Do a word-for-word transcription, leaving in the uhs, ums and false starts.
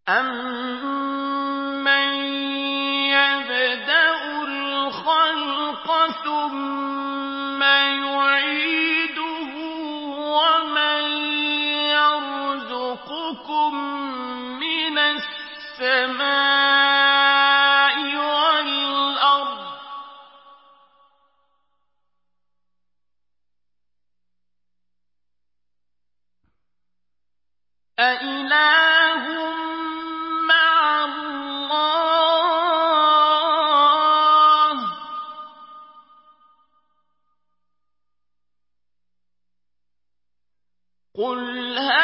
أَمَّن يَبْدَأُ الْخَلْقَ ثُمَّ يُعِيدُهُ وَمَن يَرْزُقُكُم مِّنَ السَّمَاءِ وَالْأَرْضِ ۗ أَإِلَٰهٌ مَّعَ اللَّهِ ۚ قُلْ